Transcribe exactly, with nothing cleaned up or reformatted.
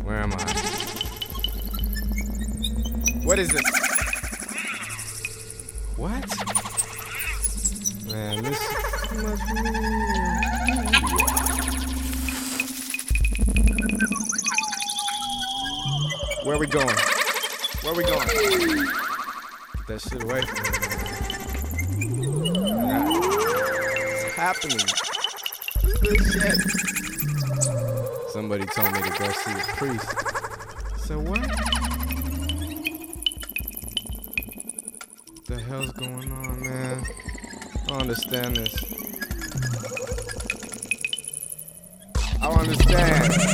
Where am I? What is this? What? Man, this is too much for me. Where are we going? Where are we going? Get that shit away from me. What's happening? This shit. Somebody told me to go see a priest. So what? What the hell's going on, man? I don't understand this. I don't understand.